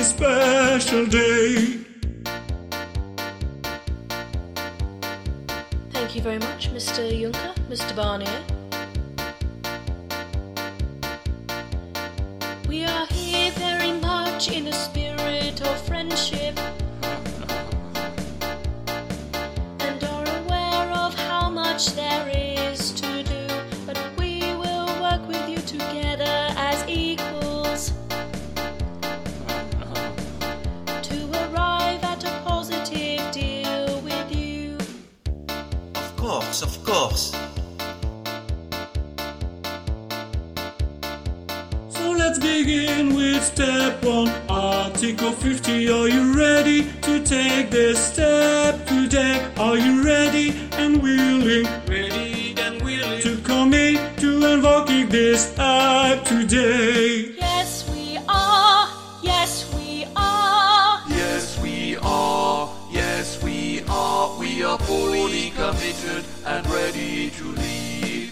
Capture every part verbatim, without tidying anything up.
this special day. Thank you very much, Mister Juncker, Mister Barnier. We are here very much in a spirit of friendship and are aware of how much there is to do, but we will work with you together as equals to arrive at a positive deal with you. Of course, of course. So let's begin with step one, Article fifty. Are you ready to take this step today? Are you ready and willing? Ready and willing to commit to invoking this act today? Yes, we are. Yes, we are. Yes, we are. Yes, we are. We are fully committed and ready to leave.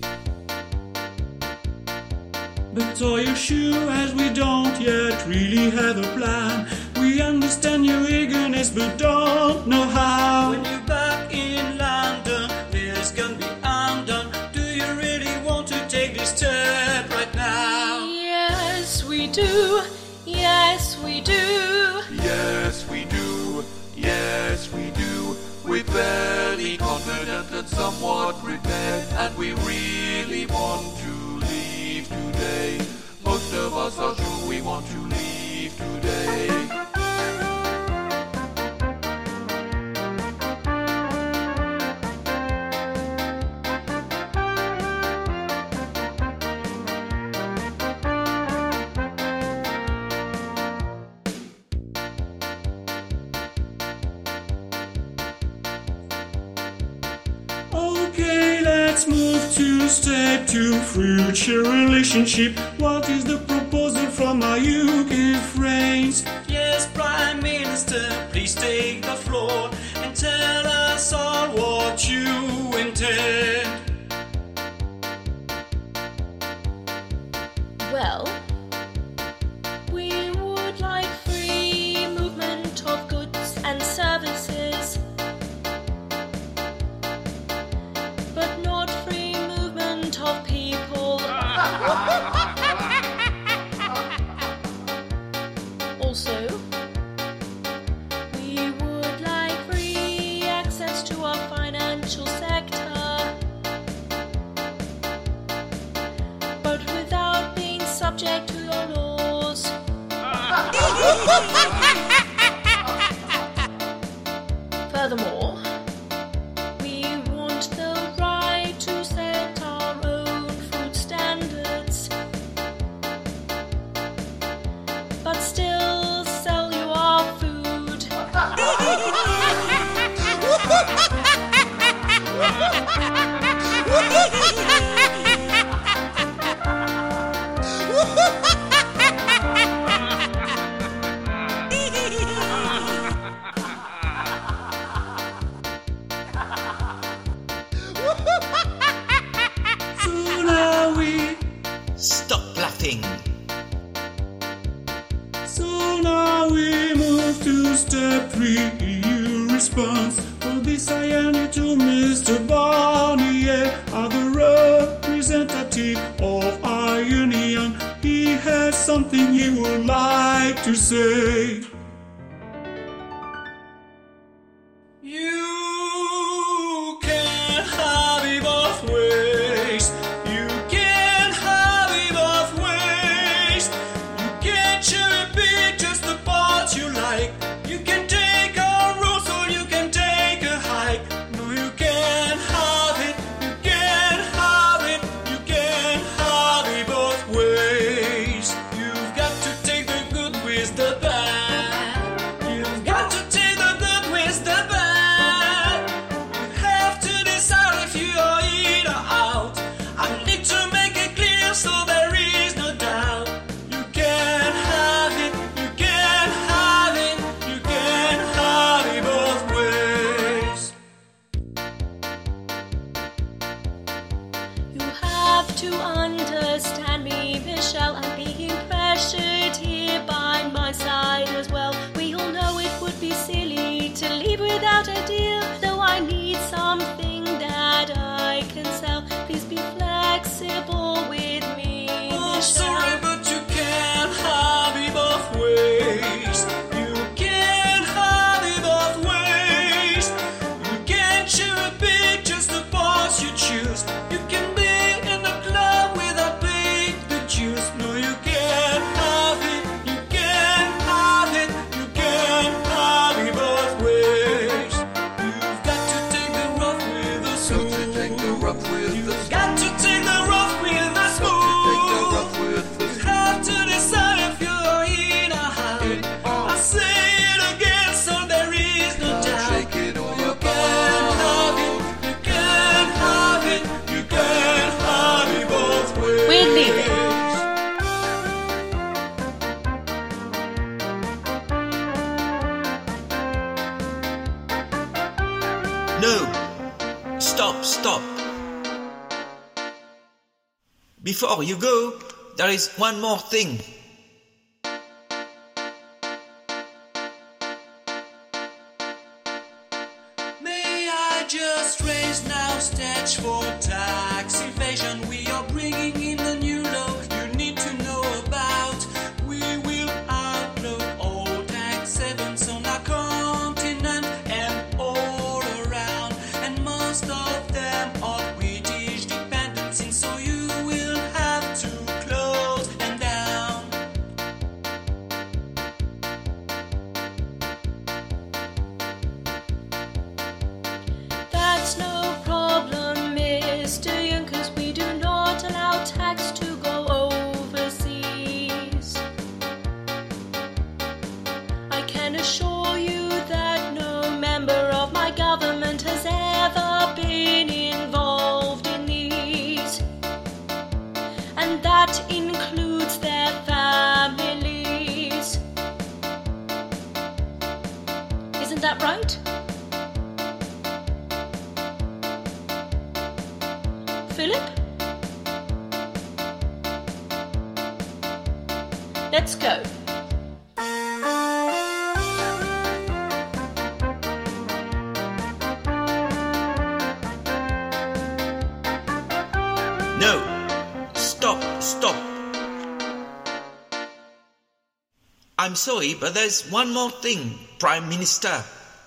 But are you sure, as we don't yet really have a plan? We understand your eagerness but don't know how. When you're back in London, this can be undone. Do you really want to take this step right now? Yes, we do. Yes, we do. Yes, we do. Yes, we do. We're fairly confident and somewhat prepared, and we really want to leave today. Most of us are sure we want to leave today. Okay, let's move to step two, future relationship. What is the proposal from our U K friends? Yes, Prime Minister, please take the floor and tell us all what you intend. Well, we would like free movement of goods and services, but not free movement of people. Also, we would like free access to our financial sector, but without being subject to your laws. Furthermore, we want the right to set our own food standards, but still sell you our food. So now we, Stop laughing. so now we move to step three, E U response. For this I hand it to Mister Barnier, are the representative of our union. He has something he would like to say. You can have it both ways. You can have it both ways. You can cherry pick just the parts you like. You can take a rose or you can take a hike. No, you can have it. You can have it. You can have it both ways. You've got to take the good with the bad. No! Stop, stop! Before you go, there is one more thing. May I just raise now stage for tax evasion? We are bringing in the new law you need to know about. We will outlaw all tax havens on our continent and all around, and most of them are British dependencies, so you will have to close them down. That's no problem, Mister Young, 'cause we do not allow tax to go overseas. I can assure you that no member of my government has ever been involved in these, and that includes their families. Isn't that right? Philip? Let's go. No! Stop, stop! I'm sorry, but there's one more thing, Prime Minister.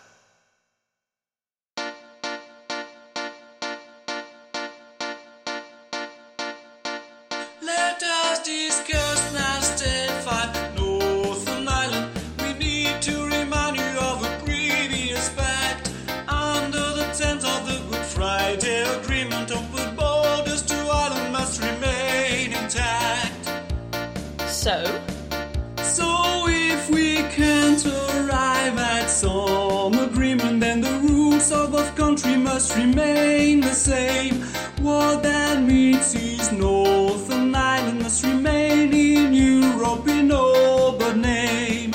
Let us discuss now step five, Northern Ireland. We need to remind you of a previous pact. Under the terms of the Good Friday Agreement, open borders to Ireland must remain intact. So, So if we can't arrive at some agreement, then the rules of both countries must remain the same. What that means is Northern Ireland must remain in Europe in all but name.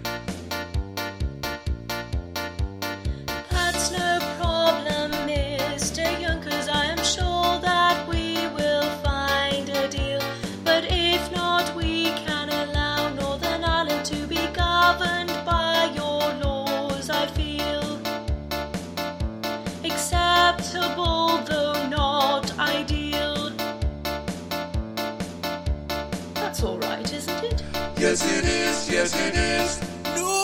that's no problem, Mister Young, 'cause I am sure that we will find a deal. But if not, we can allow Northern Ireland to be governed by your laws, I feel. Acceptable, though not ideal. That's all right, isn't it? Yes, it is. Yes, it is. No!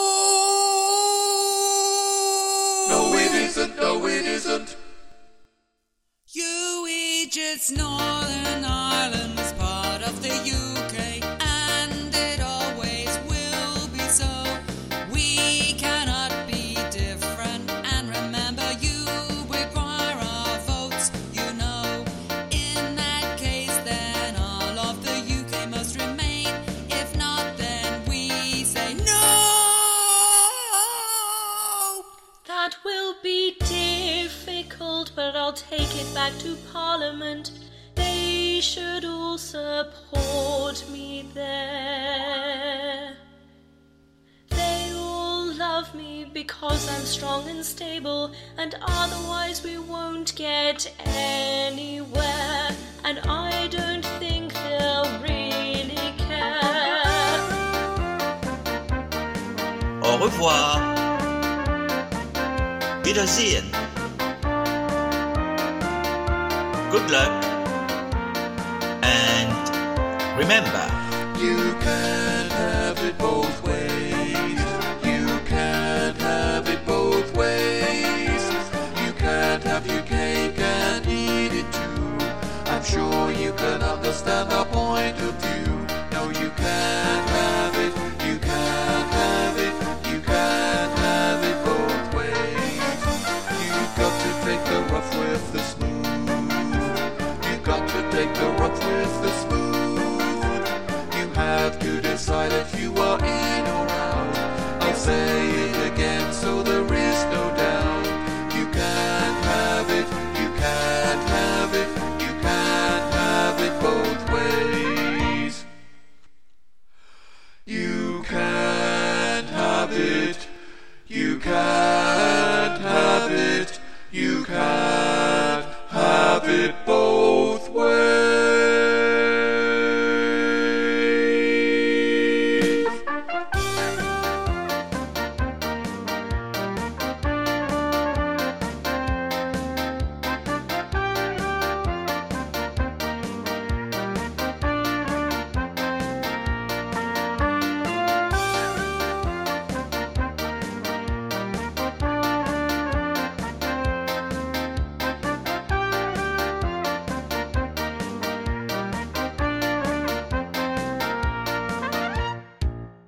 No, it isn't. No, it isn't. You Egypt's Northern Ireland is part of the U K, and it always will be so. We cannot be different, and remember you require our votes, you know. In that case, then all of the U K must remain. If not, then we say no! That will be difficult, but I'll take it back to Parliament. They should all support me there. They all love me because I'm strong and stable, and otherwise we won't get anywhere. And I don't think they'll really care. Au revoir. Wiedersehen. Good luck. And remember, You can